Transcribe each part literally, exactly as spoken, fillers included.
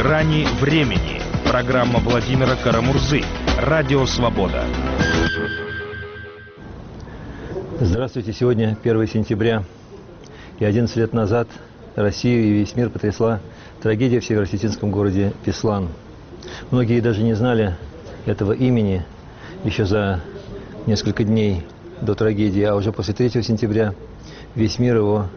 Грани времени. Программа Владимира Карамурзы. Радио Свобода. Здравствуйте. Сегодня первое сентября. И одиннадцать лет назад Россию и весь мир потрясла трагедия в северо-осетинском городе Беслан. Многие даже не знали этого имени еще за несколько дней до трагедии, а уже после третьего сентября весь мир его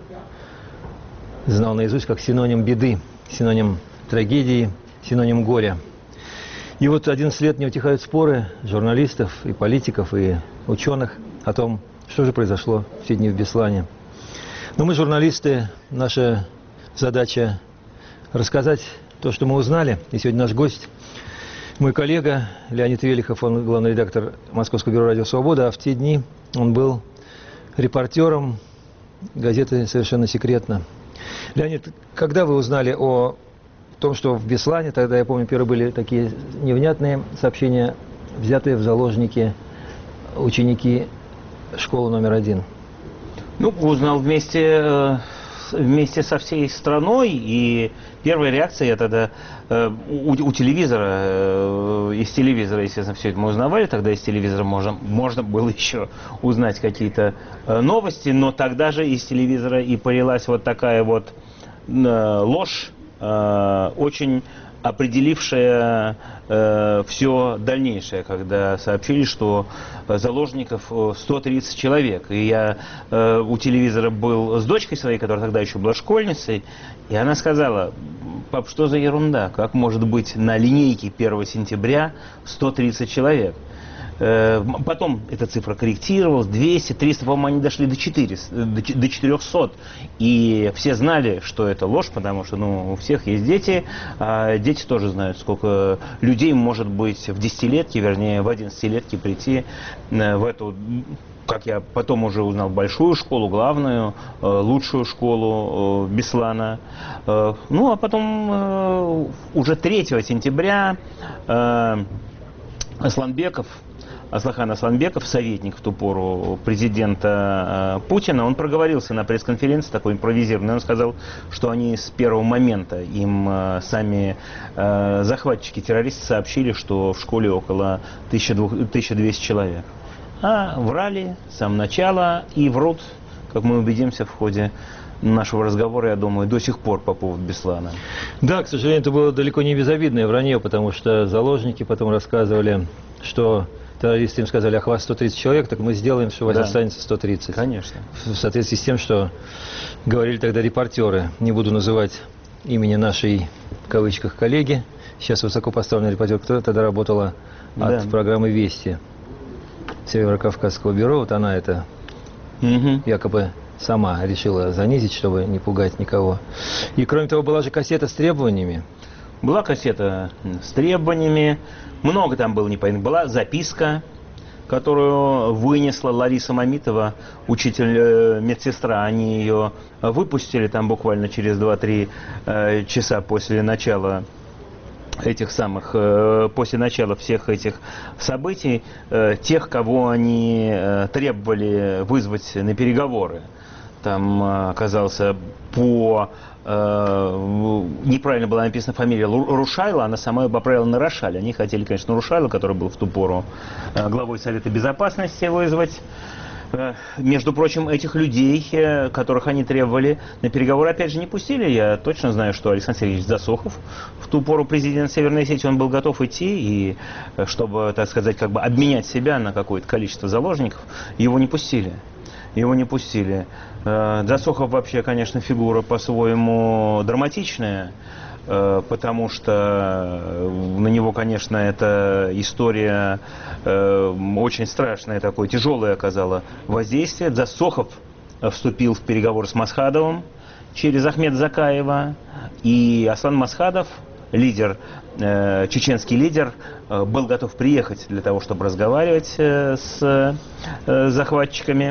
знал наизусть как синоним беды, синоним трагедии, синоним горя. И вот одиннадцать лет не утихают споры журналистов и политиков, и ученых о том, что же произошло в те дни в Беслане. Но мы, журналисты, наша задача рассказать то, что мы узнали. И сегодня наш гость, мой коллега Леонид Велихов, он главный редактор Московского бюро «Радио Свобода», а в те дни он был репортером газеты «Совершенно секретно». Леонид, когда вы узнали о том, что в Беслане, тогда, я помню, первые были такие невнятные сообщения, взятые в заложники ученики школы номер один? Ну, узнал вместе, вместе со всей страной, и первая реакция, я тогда у, у телевизора, из телевизора, естественно, все это мы узнавали, тогда из телевизора можно, можно было еще узнать какие-то новости, но тогда же из телевизора и полилась вот такая вот ложь, очень определившая э, все дальнейшее, когда сообщили, что заложников сто тридцать человек. И я э, у телевизора был с дочкой своей, которая тогда еще была школьницей, и она сказала: пап, что за ерунда, как может быть на линейке первого сентября сто тридцать человек? Потом эта цифра корректировалась, двести, триста, по-моему, они дошли до четырёхсот, до четырёхсот. И все знали, что это ложь, потому что ну, у всех есть дети, а дети тоже знают, сколько людей может быть в десятилетке, вернее, в одиннадцатилетке прийти в эту, как я потом уже узнал, большую школу, главную, лучшую школу Беслана. Ну, а потом уже третьего сентября Асланбеков, Аслахан Асланбеков, советник в ту пору президента э, Путина, он проговорился на пресс-конференции, такой импровизированный. Он сказал, что они с первого момента, им э, сами э, захватчики, террористы сообщили, что в школе около тысячи двухсот человек. А врали с самого начала и врут, как мы убедимся в ходе нашего разговора, я думаю, до сих пор по поводу Беслана. Да, к сожалению, это было далеко не безобидное вранье, потому что заложники потом рассказывали, что террористы им сказали: ах, вас сто тридцать человек, так мы сделаем, что у вас да. останется сто тридцать. Конечно. В соответствии с тем, что говорили тогда репортеры. Не буду называть имени нашей, в кавычках, коллеги, сейчас высокопоставленный репортер, которая тогда работала да. от программы «Вести» Северо-Кавказского бюро. Вот она это угу. якобы сама решила занизить, чтобы не пугать никого. И кроме того, была же кассета с требованиями. Была кассета с требованиями, много там было непонятно. Была записка, которую вынесла Лариса Мамитова, учитель, медсестра. Они ее выпустили там буквально через два-три э, часа после начала этих самых, э, после начала всех этих событий, э, тех, кого они э, требовали вызвать на переговоры. Там э, оказался по... неправильно была написана фамилия Рушайла, она сама ее поправила на Рошаль. Они хотели, конечно, Рушайла, который был в ту пору главой Совета Безопасности, вызвать. Между прочим, этих людей, которых они требовали, на переговоры опять же не пустили. Я точно знаю, что Александр Сергеевич Засохов, в ту пору президент Северной Осетии, он был готов идти, и чтобы, так сказать, как бы обменять себя на какое-то количество заложников, его не пустили. Его не пустили. Засохов вообще, конечно, фигура по-своему драматичная, потому что на него, конечно, эта история очень страшная, такое тяжелое оказала воздействие. Засохов вступил в переговоры с Масхадовым через Ахмеда Закаева, и Аслан Масхадов, лидер, чеченский лидер, был готов приехать для того, чтобы разговаривать с захватчиками.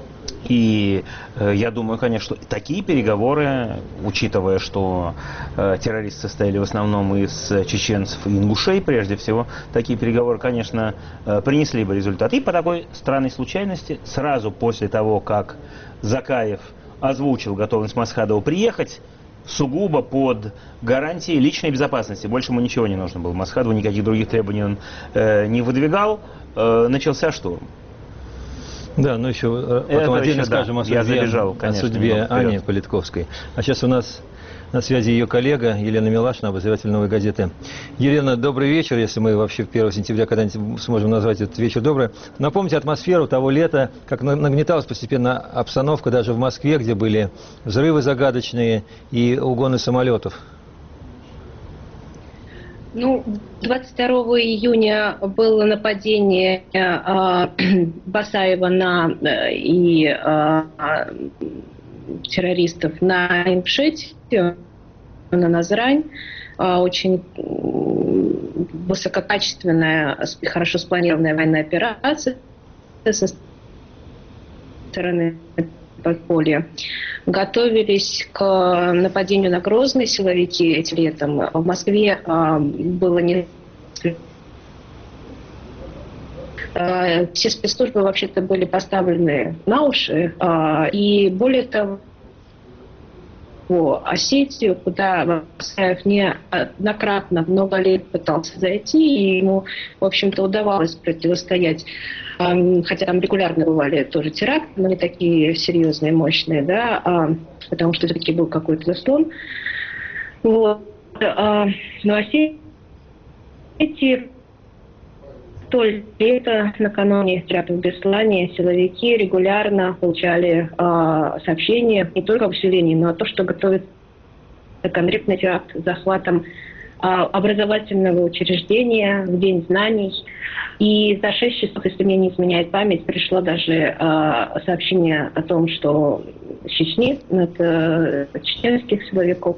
И э, я думаю, конечно, что такие переговоры, учитывая, что э, террористы состояли в основном из чеченцев и ингушей, прежде всего, такие переговоры, конечно, э, принесли бы результат. И по такой странной случайности, сразу после того, как Закаев озвучил готовность Масхадова приехать, сугубо под гарантией личной безопасности. Больше ему ничего не нужно было. Масхадову никаких других требований он э, не выдвигал. Э, начался штурм. Да, ну еще потом отдельно еще, скажем да, о судьбе, забежал, конечно, о судьбе Ани Политковской. А сейчас у нас на связи ее коллега Елена Милашина, обозреватель «Новой газеты». Елена, добрый вечер, если мы вообще первого сентября когда-нибудь сможем назвать этот вечер добрый. Напомните атмосферу того лета, как нагнеталась постепенно обстановка даже в Москве, где были взрывы загадочные и угоны самолетов. Ну, двадцать второго июня было нападение э, Басаева на э, и э, террористов на Имшете, на Назрань. Э, очень высококачественная, хорошо спланированная военная операция со стороны подполья. Готовились к нападению на Грозный силовики этим летом. В Москве а, было не... А, все спецслужбы вообще-то были поставлены на уши. А, и более того, Осетию, куда Басаев неоднократно много лет пытался зайти, и ему, в общем-то, удавалось противостоять, хотя там регулярно бывали тоже теракты, но не такие серьезные, мощные, да, потому что все-таки был какой-то заслон. Вот. Но Осетии то лето, накануне теракта в Беслане, силовики регулярно получали э, сообщения не только об усилении, но и о том, что готовится конкретный теракт с захватом э, образовательного учреждения в День знаний. И за шесть часов, если мне не изменяет память, пришло даже э, сообщение о том, что в Чечне, это чеченских силовиков,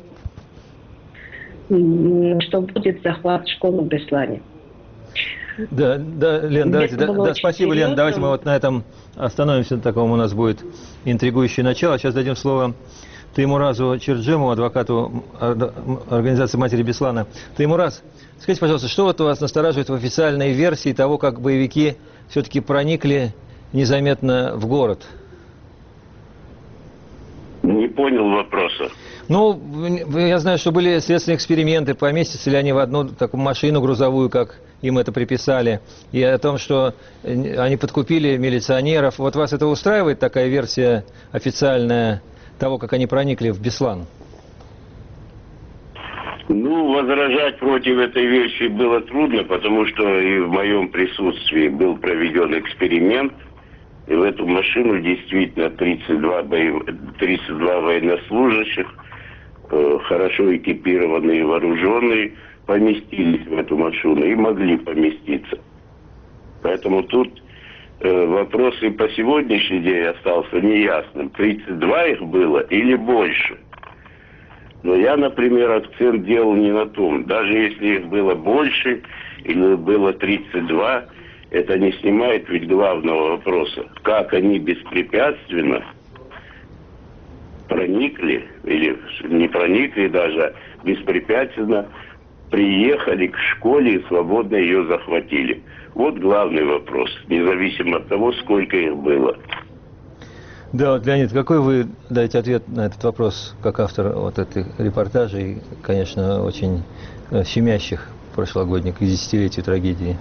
что будет захват школы в Беслане. Да, да, Лен, давайте, да, да, спасибо, Лен, давайте мы вот на этом остановимся, на таком у нас будет интригующее начало. Сейчас дадим слово Теймуразу Черджимову, адвокату организации «Матери Беслана». Теймураз, скажите, пожалуйста, что вот вас настораживает в официальной версии того, как боевики все-таки проникли незаметно в город? Не понял вопроса. Ну, я знаю, что были следственные эксперименты, поместятся ли они в одну такую машину грузовую, как им это приписали, и о том, что они подкупили милиционеров. Вот вас это устраивает, такая версия официальная того, как они проникли в Беслан? Ну, возражать против этой версии было трудно, потому что и в моем присутствии был проведен эксперимент, и в эту машину действительно тридцать два, боев... тридцать два военнослужащих, э, хорошо экипированные и вооруженные, поместились в эту машину и могли поместиться. Поэтому тут э, вопрос и по сегодняшний день остался неясным. тридцать два их было или больше? Но я, например, акцент делал не на том. Даже если их было больше или было тридцать два, это не снимает ведь главного вопроса. Как они беспрепятственно проникли, или не проникли даже, беспрепятственно приехали к школе и свободно ее захватили. Вот главный вопрос, независимо от того, сколько их было. Да, вот, Леонид, какой вы даете ответ на этот вопрос, как автор вот этих репортажей, конечно, очень щемящих прошлогодних, к десятилетию трагедии?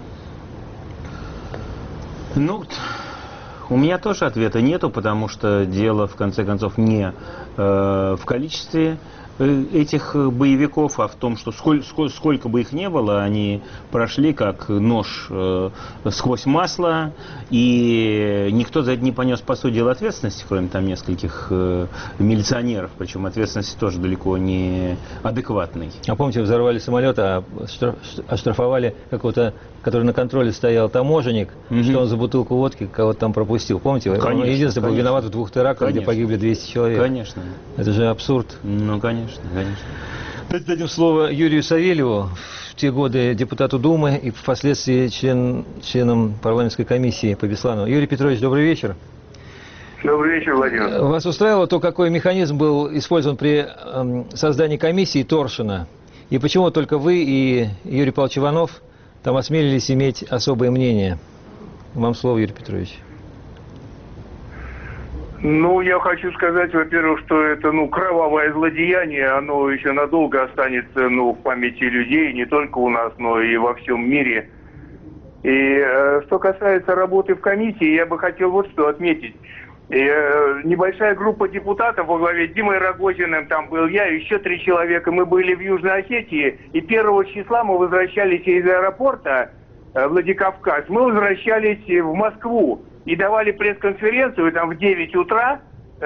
Ну, у меня тоже ответа нету, потому что дело, в конце концов, не э, в количестве этих боевиков, а в том, что сколь, сколь, сколько бы их не было, они прошли как нож э, сквозь масло, и никто за это не понес, по сути дела, ответственности, кроме там нескольких э, милиционеров, причем ответственности тоже далеко не адекватной. А помните, взорвали самолет, а оштрафовали какого-то, который на контроле стоял, таможенник, mm-hmm. что он за бутылку водки кого-то там пропустил. Помните? Конечно, он единственный конечно. был виноват в двух терактах, конечно. Где погибли двести человек. Конечно. Это же абсурд. Ну, конечно, конечно. Давайте дадим слово Юрию Савельеву, в те годы депутату Думы и впоследствии член, членом парламентской комиссии по Беслану. Юрий Петрович, добрый вечер. Добрый вечер, Владимир. Вас устраивало то, какой механизм был использован при э, создании комиссии Торшина? И почему только вы и Юрий Павлович Иванов там осмелились иметь особое мнение? Вам слово, Юрий Петрович. Ну, я хочу сказать, во-первых, что это, ну, кровавое злодеяние, оно еще надолго останется, ну, в памяти людей, не только у нас, но и во всем мире. И э, что касается работы в комиссии, я бы хотел вот что отметить. И, э, небольшая группа депутатов во главе с Димой Рогозиным, там был я, еще три человека, мы были в Южной Осетии, и первого числа мы возвращались из аэропорта э, Владикавказ, мы возвращались в Москву. И давали пресс-конференцию там в девять утра,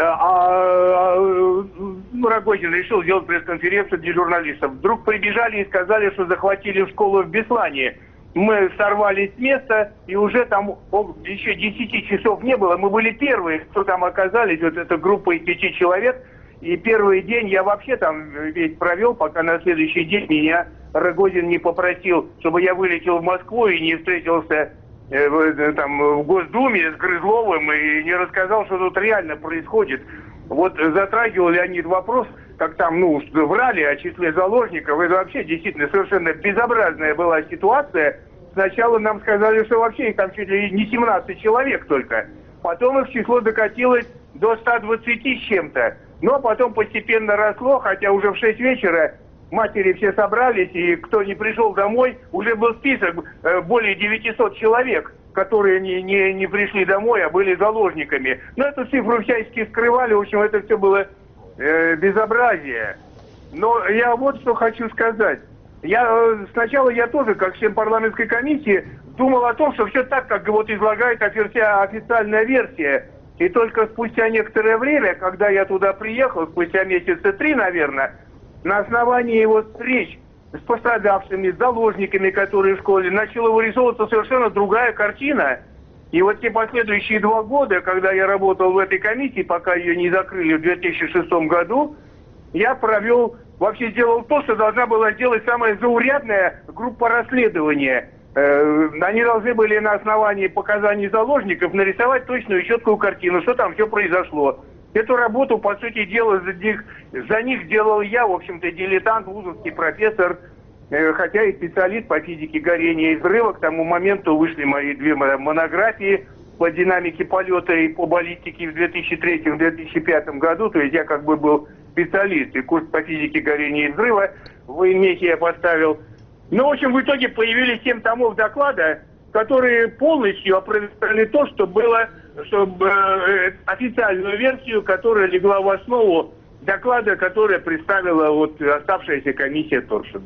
а, а ну, Рогозин решил сделать пресс-конференцию для журналистов. Вдруг прибежали и сказали, что захватили школу в Беслане. Мы сорвались с места, и уже там о, еще десяти часов не было. Мы были первые, кто там оказались, вот эта группа из пяти человек. И первый день я вообще там весь провел, пока на следующий день меня Рогозин не попросил, чтобы я вылетел в Москву и не встретился там в Госдуме с Грызловым и не рассказал, что тут реально происходит. Вот затрагивал Леонид вопрос, как там, ну, врали о числе заложников. Это вообще действительно совершенно безобразная была ситуация. Сначала нам сказали, что вообще их там чуть ли не семнадцать человек только. Потом их число докатилось до ста двадцати с чем-то. Но потом постепенно росло, хотя уже в шесть вечера матери все собрались, и кто не пришел домой, уже был список э, более девятисот человек, которые не, не, не пришли домой, а были заложниками. Но эту цифру всячески скрывали, в общем, это все было э, безобразие. Но я вот что хочу сказать. Я, э, сначала я тоже, как член парламентской комиссии, думал о том, что все так, как вот излагает официальная версия. И только спустя некоторое время, когда я туда приехал, спустя месяца три, наверное, на основании его встреч с пострадавшими, с заложниками, которые в школе, начала вырисовываться совершенно другая картина. И вот те последующие два года, когда я работал в этой комиссии, пока ее не закрыли в две тысячи шестом году, я провел, вообще сделал то, что должна была сделать самая заурядная группа расследования. Э, они должны были на основании показаний заложников нарисовать точную и четкую картину, что там все произошло. Эту работу, по сути дела, за них, за них делал я, в общем-то, дилетант, вузовский профессор, э, хотя и специалист по физике горения и взрыва. К тому моменту вышли мои две монографии по динамике полета и по баллистике в две тысячи третьем — две тысячи пятом году. То есть я как бы был специалист, и курс по физике горения и взрыва в Инмехе я поставил. Ну, в общем, в итоге появились семь томов доклада, которые полностью опровергали то, что было, чтобы э, официальную версию, которая легла в основу доклада, который представила вот оставшаяся комиссия Торшин.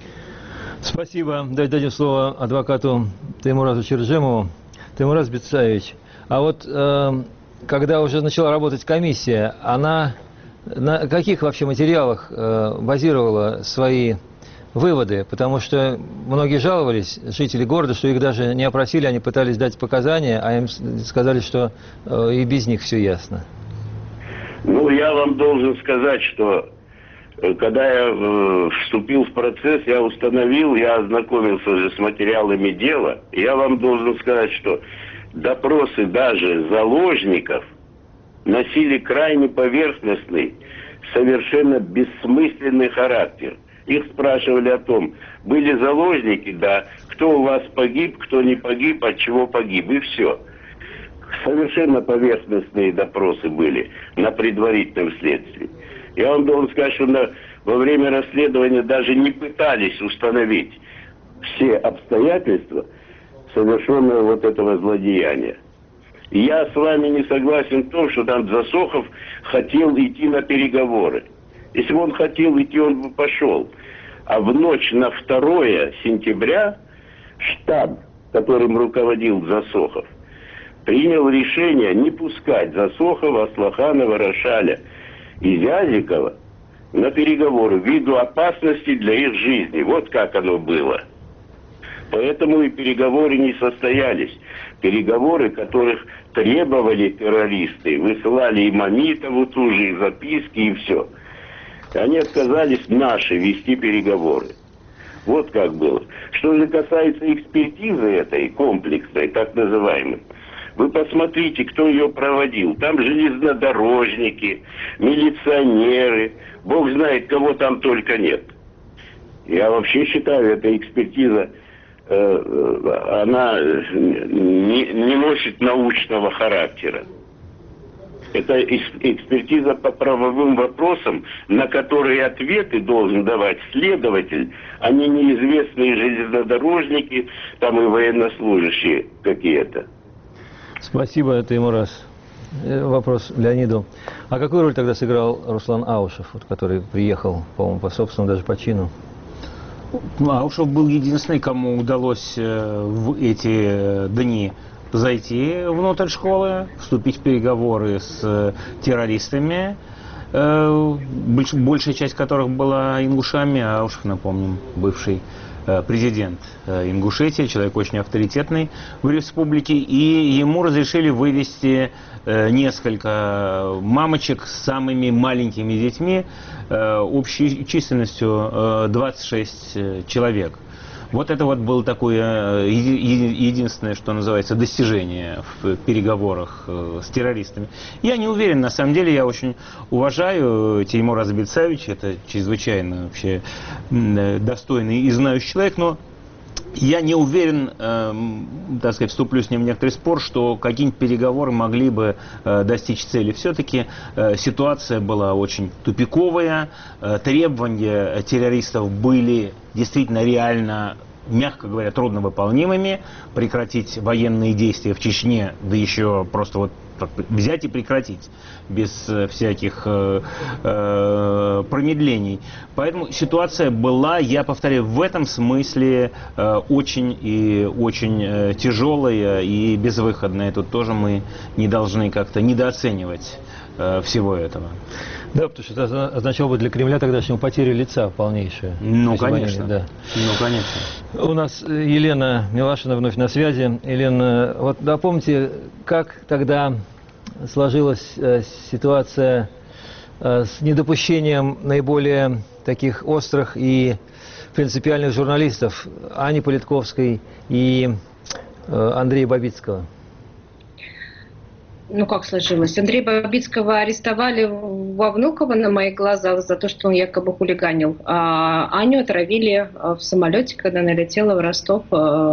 Спасибо. Дадим слово адвокату Теймуразу Черджемову. Теймураз Бецаевич, а вот э, когда уже начала работать комиссия, она на каких вообще материалах э, базировала свои выводы? Потому что многие жаловались, жители города, что их даже не опросили, они пытались дать показания, а им сказали, что э, и без них все ясно. Ну, я вам должен сказать, что э, когда я э, вступил в процесс, я установил, я ознакомился уже с материалами дела, и я вам должен сказать, что допросы даже заложников носили крайне поверхностный, совершенно бессмысленный характер. Их спрашивали о том, были заложники, да, кто у вас погиб, кто не погиб, от чего погиб, и все. Совершенно поверхностные допросы были на предварительном следствии. Я вам должен сказать, что на, во время расследования даже не пытались установить все обстоятельства совершенного вот этого злодеяния. Я с вами не согласен в том, что там Засохов хотел идти на переговоры. Если бы он хотел идти, он бы пошел. А в ночь на второе сентября штаб, которым руководил Засохов, принял решение не пускать Засохова, Аслаханова, Рошаля и Зязикова на переговоры ввиду опасности для их жизни. Вот как оно было. Поэтому и переговоры не состоялись. Переговоры, которых требовали террористы, высылали и Мамитову ту же, и записки, и все. Они отказались наши вести переговоры. Вот как было. Что же касается экспертизы этой, комплексной, так называемой, вы посмотрите, кто ее проводил. Там железнодорожники, милиционеры, бог знает, кого там только нет. Я вообще считаю, эта экспертиза, э, она не, не носит научного характера. Это экспертиза по правовым вопросам, на которые ответы должен давать следователь, а не неизвестные железнодорожники, там и военнослужащие какие-то. Спасибо, Теймураз. Вопрос Леониду. А какую роль тогда сыграл Руслан Аушев, вот, который приехал, по-моему, по собственному даже по чину? Аушев был единственный, кому удалось в эти дни зайти внутрь школы, вступить в переговоры с террористами, большая часть которых была ингушами, а Аушев, напомним, бывший президент Ингушетии, человек очень авторитетный в республике, и ему разрешили вывести несколько мамочек с самыми маленькими детьми, общей численностью двадцать шесть человек. Вот это вот было такое единственное, что называется, достижение в переговорах с террористами. Я не уверен, на самом деле, я очень уважаю Теймура Бейцавича, это чрезвычайно вообще достойный и знающий человек, но я не уверен, э, так сказать, вступлю с ним в некоторый спор, что какие-нибудь переговоры могли бы э, достичь цели. Все-таки э, ситуация была очень тупиковая, э, требования террористов были действительно реально, мягко говоря, трудновыполнимыми. Прекратить военные действия в Чечне, да еще просто вот взять и прекратить без всяких э, э, промедлений. Поэтому ситуация была, я повторяю, в этом смысле э, очень и очень э, тяжелая и безвыходная. Тут тоже мы не должны как-то недооценивать э, всего этого. Да, потому что это означало бы для Кремля тогдашнего потерю лица полнейшую. Ну, конечно. Да. Ну, конечно. У нас Елена Милашина вновь на связи. Елена, вот напомните, как тогда сложилась э, ситуация э, с недопущением наиболее таких острых и принципиальных журналистов Ани Политковской и э, Андрея Бабицкого? Ну, как сложилось? Андрея Бабицкого арестовали во Внуково на моих глазах за то, что он якобы хулиганил. А Аню отравили в самолете, когда она летела в Ростов.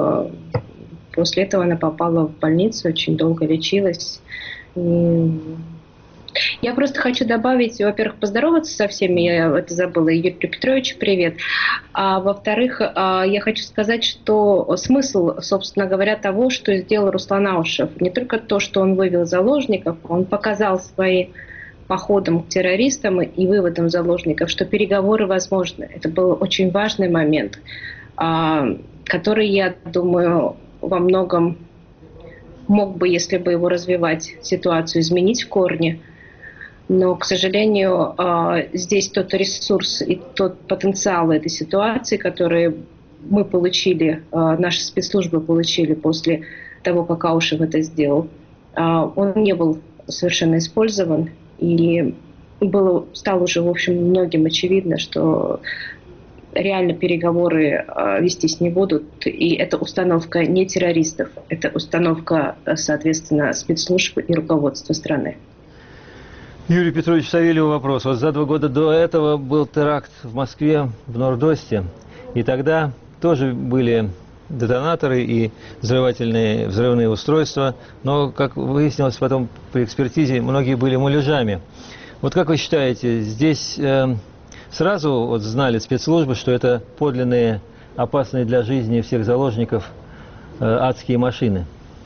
После этого она попала в больницу, очень долго лечилась. И я просто хочу добавить, во-первых, поздороваться со всеми, я это забыла, Юрию Петровичу привет. А во-вторых, я хочу сказать, что смысл, собственно говоря, того, что сделал Руслан Аушев, не только то, что он вывел заложников, он показал своим походом к террористам и выводом заложников, что переговоры возможны. Это был очень важный момент, который, я думаю, во многом мог бы, если бы его развивать, ситуацию изменить в корне. Но, к сожалению, здесь тот ресурс и тот потенциал этой ситуации, который мы получили, наши спецслужбы получили после того, как Аушев это сделал, он не был совершенно использован. И было, стало уже, в общем, многим очевидно, что реально переговоры вестись не будут. И это установка не террористов, это установка, соответственно, спецслужб и руководства страны. Юрий Петрович Савельев, вопрос. Вот за два года до этого был теракт в Москве, в Нордосте, и тогда тоже были детонаторы и взрывательные, взрывные устройства, но, как выяснилось потом при экспертизе, многие были муляжами. Вот как вы считаете, здесь э, сразу вот знали спецслужбы, что это подлинные, опасные для жизни всех заложников э, адские машины?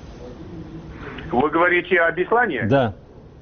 Вы говорите о Беслане? Да.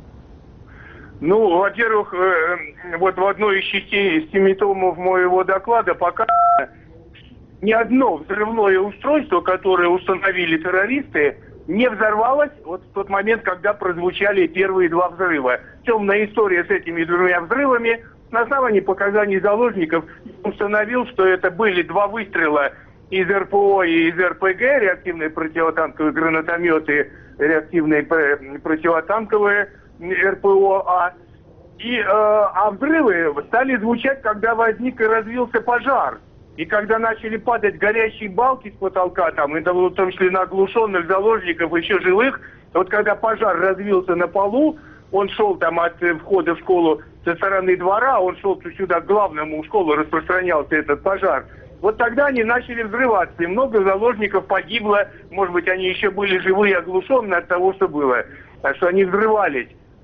Ну, во-первых, вот в одной из частей симптомов моего доклада показано, ни одно взрывное устройство, которое установили террористы, не взорвалось вот в тот момент, когда прозвучали первые два взрыва. Темная история с этими двумя взрывами. На основании показаний заложников установил, что это были два выстрела из эр пэ о и из эр пэ гэ, реактивные противотанковые гранатометы, реактивные противотанковые эр пэ о а. И, э, а взрывы стали звучать, когда возник и развился пожар. И когда начали падать горящие балки с потолка, там, это в том числе на оглушенных заложников, еще живых, вот когда пожар развился на полу, он шел там от входа в школу со стороны двора, он шел сюда к главному, в школу распространялся этот пожар. Вот тогда они начали взрываться, и много заложников погибло, может быть, они еще были живые, оглушенные от того, что было, так что они взрывались.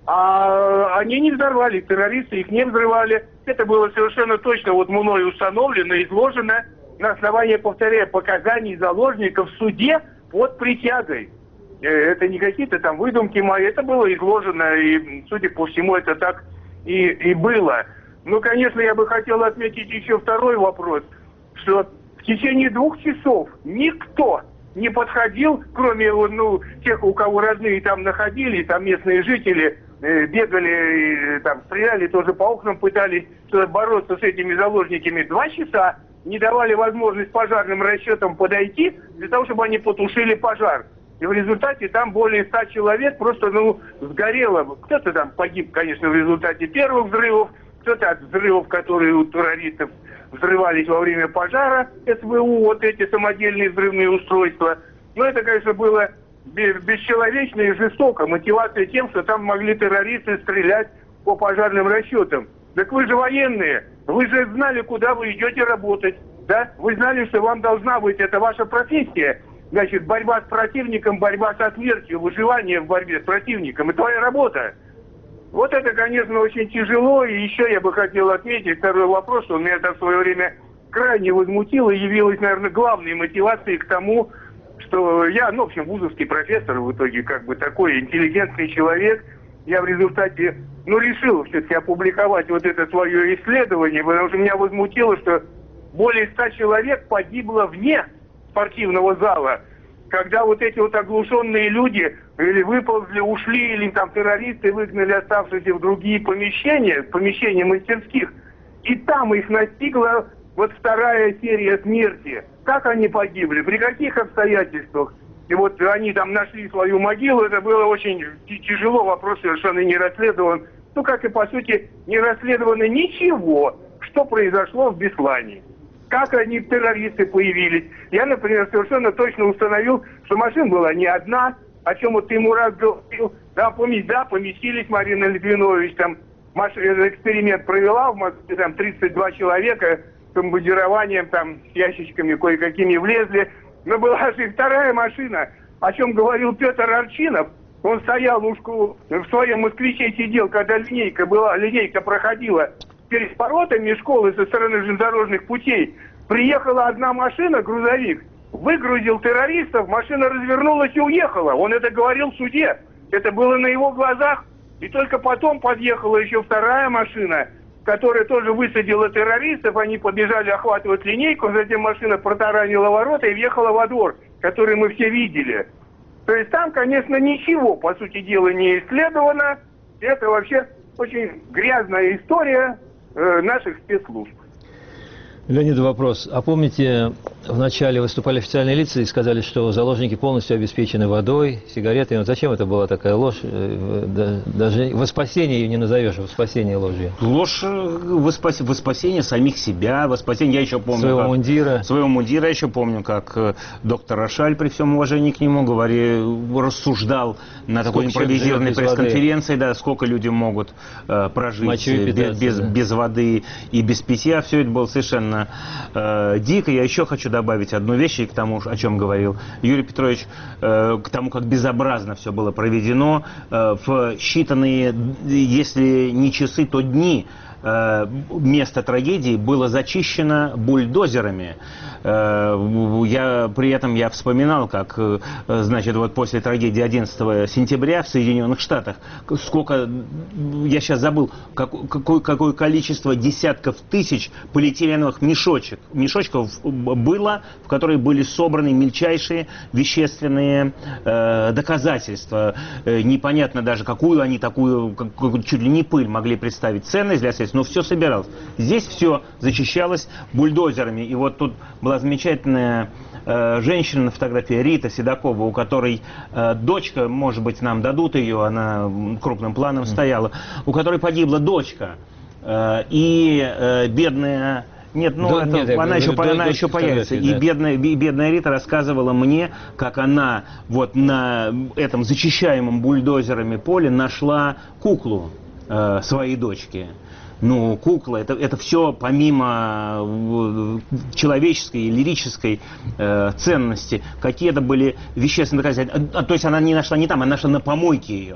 А они не взорвали, террористы их не взрывали. Это было совершенно точно вот мной установлено, изложено на основании, повторяю, показаний заложников в суде под присягой. Это не какие-то там выдумки мои, это было изложено, и, судя по всему, это так и, и было. Ну, конечно, я бы хотел отметить еще второй вопрос, что в течение двух часов никто не подходил, кроме ну, тех, у кого родные там находились, там местные жители э, бегали, и, там стреляли, тоже по окнам пытались бороться с этими заложниками. Два часа не давали возможность пожарным расчетам подойти для того, чтобы они потушили пожар. И в результате там более ста человек просто, ну, сгорело. Кто-то там погиб, конечно, в результате первых взрывов, кто-то от взрывов, которые у террористов взрывались во время пожара, СВУ, вот эти самодельные взрывные устройства. Но это, конечно, было бесчеловечно и жестоко. Мотивация тем, что там могли террористы стрелять по пожарным расчетам. Так вы же военные, вы же знали, куда вы идете работать, да? Вы знали, что вам должна быть, это ваша профессия. Значит, борьба с противником, борьба со смертью, выживание в борьбе с противником. Это твоя работа. Вот это, конечно, очень тяжело. И еще я бы хотел отметить второй вопрос, что меня это в свое время крайне возмутило и явилось, наверное, главной мотивацией к тому, что я, ну, в общем, вузовский профессор, в итоге как бы такой интеллигентный человек. Я в результате, ну, решил все-таки опубликовать вот это свое исследование, потому что меня возмутило, что более ста человек погибло вне спортивного зала, когда вот эти вот оглушенные люди или выползли, ушли, или там террористы выгнали оставшиеся в другие помещения, помещения мастерских, и там их настигла вот вторая серия смерти. Как они погибли, при каких обстоятельствах? И вот они там нашли свою могилу, это было очень тяжело, вопрос совершенно не расследован. Ну, как и, по сути, не расследовано ничего, что произошло в Беслане. Как они, террористы, появились. Я, например, совершенно точно установил, что машина была не одна, о чем вот ты ему раз говорил. Да, поместились, да, поместились, Марина Литвинович, там, машина, эксперимент провела в Москве, там, тридцать два человека с командированием, там, с ящичками кое-какими влезли. Но была же и вторая машина, о чем говорил Петр Арчинов. Он стоял в своем москвиче, сидел, когда линейка была, линейка проходила перед воротами школы со стороны железнодорожных путей. Приехала одна машина, грузовик, выгрузил террористов, машина развернулась и уехала. Он это говорил в суде. Это было на его глазах. И только потом подъехала еще вторая машина, которая тоже высадила террористов. Они побежали охватывать линейку, затем машина протаранила ворота и въехала во двор, который мы все видели. То есть там, конечно, ничего, по сути дела, не исследовано. Это вообще очень грязная история э, наших спецслужб. Леонид, вопрос. А помните, вначале выступали официальные лица и сказали, что заложники полностью обеспечены водой, сигаретами. Вот зачем это была такая ложь? Даже во спасение ее не назовешь, во спасение ложью. Ложь во, спас... во спасение самих себя, во спасение, я еще помню... Своего как... мундира. Своего мундира, я еще помню, как доктор Рошаль, при всем уважении к нему, говорил, рассуждал на такой импровизированной пресс-конференции, да, сколько люди могут э, прожить без, без, да. без воды и без питья. Все это было совершенно Э, дико. Я еще хочу добавить одну вещь к тому, о чем говорил Юрий Петрович, э, к тому, как безобразно все было проведено. Э, в считанные, если не часы, то дни э, место трагедии было зачищено бульдозерами. Э, я, при этом я вспоминал, как, э, значит, вот после трагедии одиннадцатого сентября в Соединенных Штатах, сколько, я сейчас забыл, как, какое, какое количество десятков тысяч полиэтиленовых мешочек, мешочков было, в которые были собраны мельчайшие вещественные э, доказательства. Э, непонятно даже, какую они такую, как, чуть ли не пыль могли представить ценность для следствия, но все собиралось. Здесь все зачищалось бульдозерами. И вот тут была замечательная э, женщина на фотографии, Рита Седокова, у которой э, дочка, может быть, нам дадут ее, она крупным планом стояла, у которой погибла дочка. Э, и э, бедная... Нет, ну, да, это, нет, она, еще, до, она до, еще появится. Да. И бедная, бедная Рита рассказывала мне, как она вот на этом зачищаемом бульдозерами поле нашла куклу э, своей дочки. Ну, кукла, это, это все помимо человеческой и лирической э, ценности, какие-то были вещественные доказательства. А, то есть она не нашла не там, она нашла на помойке ее.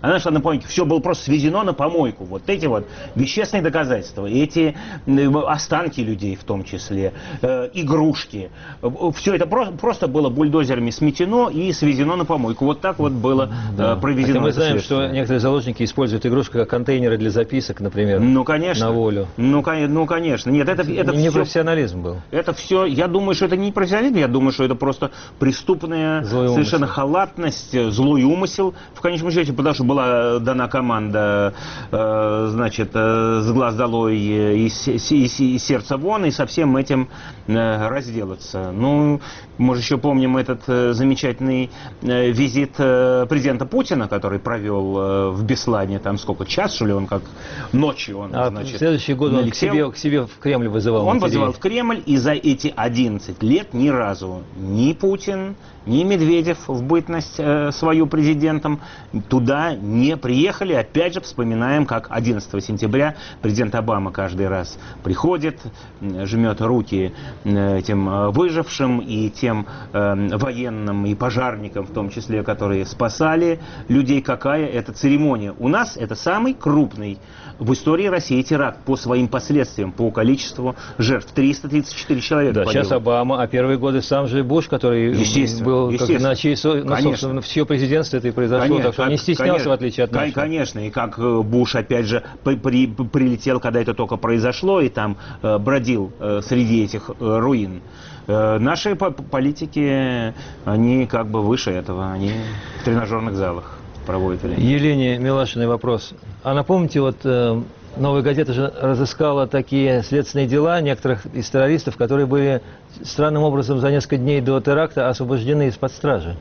она нашла на помойке. Все было просто свезено на помойку. Вот эти вот вещественные доказательства, эти останки людей в том числе, э, игрушки. Все это про просто было бульдозерами сметено и свезено на помойку. Вот так вот было да. э, проведено. Хотя мы знаем, что некоторые заложники используют игрушки как контейнеры для записок, например, ну, конечно. на волю. Ну, ну конечно. Нет, это, это, это не все, профессионализм был. Это все, я думаю, что это не профессионализм, я думаю, что это просто преступная злой совершенно умысел. халатность, злой умысел. В конечном счете, потому что была дана команда, э, значит, э, с глаз долой и, и, и, и сердце вон, и со всем этим э, разделаться. Ну, мы же еще помним этот э, замечательный э, визит э, президента Путина, который провел э, в Беслане, там сколько, час, что ли, он как ночью он, а значит, в следующий год он к себе, к себе в Кремль вызывал. Он матерей. вызывал в Кремль, и за эти одиннадцать лет ни разу ни Путин, ни Медведев в бытность э, свою президентом туда не приехали. Опять же вспоминаем, как одиннадцатого сентября президент Обама каждый раз приходит, жмет руки этим выжившим и тем э, военным и пожарникам, в том числе, которые спасали людей. Какая это церемония? У нас это самый крупный в истории России теракт по своим последствиям, по количеству жертв. триста тридцать четыре человека Да, погибло. сейчас Обама, а первые годы сам же Буш, который был как, на чьей, ну, собственно, в чье президентство это и произошло, конечно, так что он не стеснялся, конечно, в отличие от нашего. Конечно, и как Буш, опять же, при, при, прилетел, когда это только произошло, и там э, бродил э, среди этих э, руин. Э, наши политики, они как бы выше этого, они в тренажерных залах проводят время. Елене Милашиной вопрос. А напомните, вот э, «Новая газета» же разыскала такие следственные дела некоторых из террористов, которые были странным образом за несколько дней до теракта освобождены из-под стражи.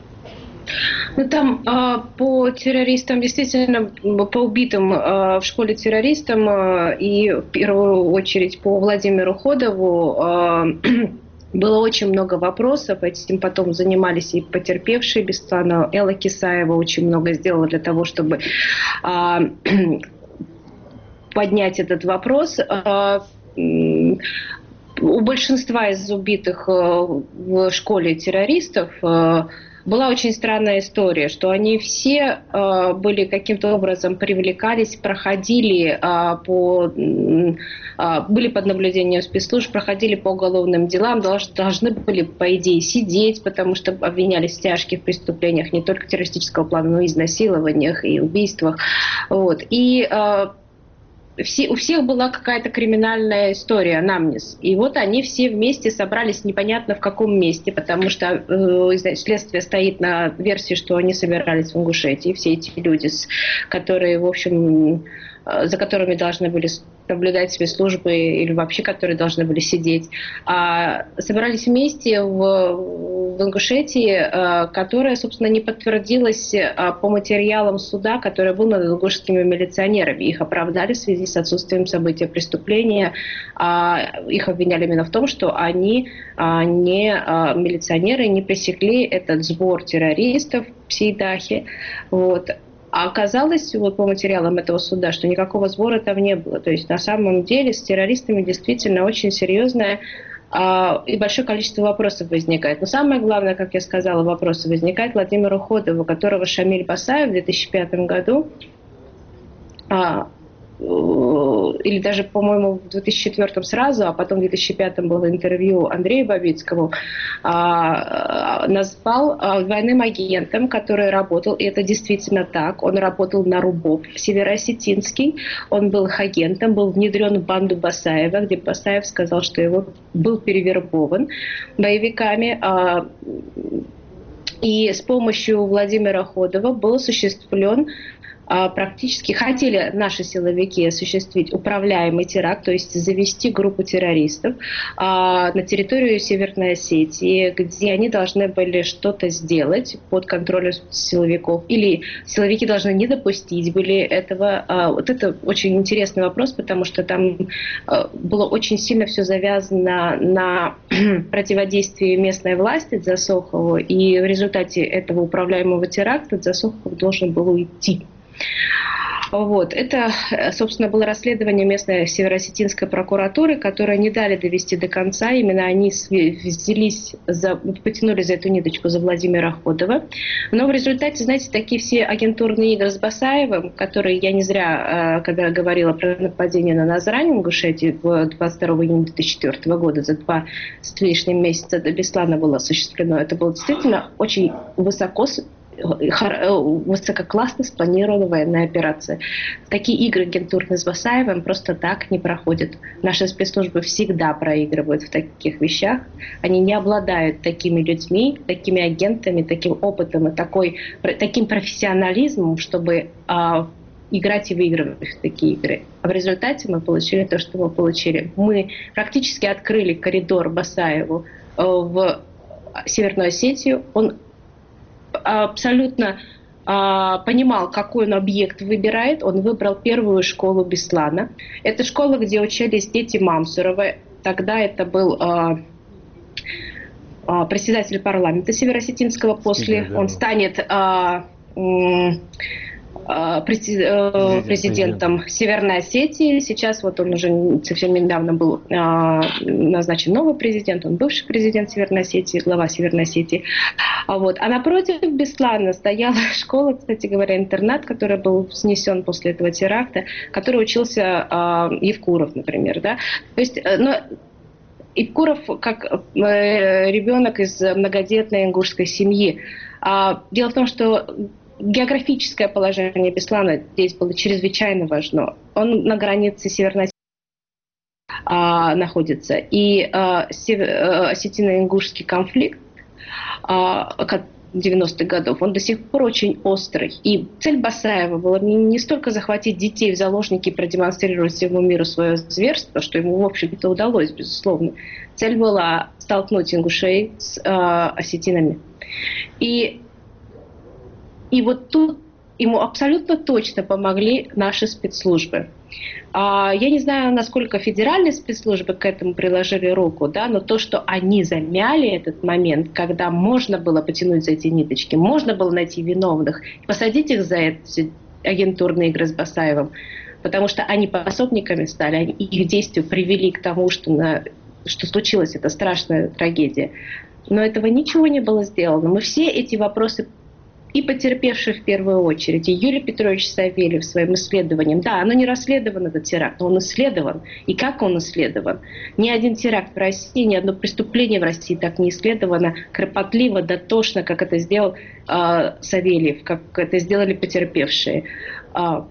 Ну, там э, по террористам, действительно, по убитым э, в школе террористам э, и в первую очередь по Владимиру Ходову э, было очень много вопросов, этим потом занимались и потерпевшие Беслана. Элла Кисаева очень много сделала для того, чтобы э, поднять этот вопрос. Э, у большинства из убитых э, в школе террористов э, была очень странная история, что они все э, были каким-то образом привлекались, проходили э, по, э, были под наблюдением спецслужб, проходили по уголовным делам, долж, должны были, по идее, сидеть, потому что обвинялись в тяжких преступлениях не только террористического плана, но и изнасилованиях и убийствах. Вот. И э, Все, у всех была какая-то криминальная история, анамнез. И вот они все вместе собрались непонятно в каком месте, потому что э, следствие стоит на версии, что они собирались в Ингушетии. Все эти люди, которые, в общем, э, за которыми должны были наблюдать спецслужбы или вообще которые должны были сидеть, а собирались вместе в, в Ингушетии, а, которая, собственно, не подтвердилась а, по материалам суда, который был над ингушскими милиционерами. Их оправдали в связи с отсутствием события преступления. А, их обвиняли именно в том, что они а, не а, милиционеры, не пресекли этот сбор террористов в Сейдахе. Вот. А оказалось, вот по материалам этого суда, что никакого сбора там не было. То есть на самом деле с террористами действительно очень серьезное а, и большое количество вопросов возникает. Но самое главное, как я сказала, вопросы возникают Владимиру Ходову, которого Шамиль Басаев в две тысячи пятом году, а, или даже, по-моему, в две тысячи четвёртом сразу, а потом в две тысячи пятом было интервью Андрею Бабицкому, а, назвал а, двойным агентом, который работал, и это действительно так, он работал на РУБОП Североосетинский, он был их агентом, был внедрен в банду Басаева, где Басаев сказал, что его был перевербован боевиками, а, и с помощью Владимира Ходова был осуществлен практически хотели наши силовики осуществить управляемый теракт, то есть завести группу террористов а, на территорию Северной Осетии, где они должны были что-то сделать под контролем силовиков, или силовики должны не допустить были этого. А, вот это очень интересный вопрос, потому что там а, было очень сильно все завязано на противодействии местной власти Дзасохову, и в результате этого управляемого теракта Дзасохов должен был уйти. Вот. Это, собственно, было расследование местной североосетинской прокуратуры, которые не дали довести до конца. Именно они взялись, за, потянули за эту ниточку за Владимира Ходова. Но в результате, знаете, такие все агентурные игры с Басаевым, которые я не зря, когда говорила про нападение на Назрань в Ингушетии двадцать второго июня две тысячи четвёртого года, за два с лишним месяца до Беслана было осуществлено. Это было действительно очень высоко высококлассно спланированная военная операция. Такие игры агентурные с Басаевым просто так не проходят. Наши спецслужбы всегда проигрывают в таких вещах. Они не обладают такими людьми, такими агентами, таким опытом и такой, таким профессионализмом, чтобы а, играть и выигрывать в такие игры. А в результате мы получили то, что мы получили. Мы практически открыли коридор Басаеву в Северную Осетию. Он абсолютно а, понимал, какой он объект выбирает. Он выбрал первую школу Беслана. Это школа, где учились дети Мамсурова. Тогда это был а, а, председатель парламента североосетинского. После он станет а, м, президентом, президентом Северной Осетии. Сейчас вот он уже совсем недавно был а, назначен новый президент, он бывший президент Северной Осетии, глава Северной Осетии. А, вот. а напротив Беслана стояла школа, кстати говоря, интернат, который был снесен после этого теракта, который учился а, Евкуров, например. Да? То есть, но Евкуров как э, ребенок из многодетной ингушской семьи. А, дело в том, что географическое положение Беслана здесь было чрезвычайно важно. Он на границе Северной Осетии а, находится. И а, осетино-ингушский конфликт а, девяностых годов, он до сих пор очень острый. И цель Басаева была не, не столько захватить детей в заложники и продемонстрировать всему миру свое зверство, что ему, в общем-то, удалось, безусловно. Цель была столкнуть ингушей с а, осетинами. И И вот тут ему абсолютно точно помогли наши спецслужбы. А, я не знаю, насколько федеральные спецслужбы к этому приложили руку, да, но то, что они замяли этот момент, когда можно было потянуть за эти ниточки, можно было найти виновных, посадить их за эти агентурные игры с Басаевым, потому что они пособниками стали, они, их действия привели к тому, что, на, что случилась эта страшная трагедия. Но этого ничего не было сделано. Мы все эти вопросы и потерпевший в первую очередь, и Юрий Петрович Савельев своим исследованием. Да, оно не расследовано, этот теракт, но он исследован. И как он исследован? Ни один теракт в России, ни одно преступление в России так не исследовано кропотливо, дотошно, как это сделал э, Савельев, как это сделали потерпевшие. Э,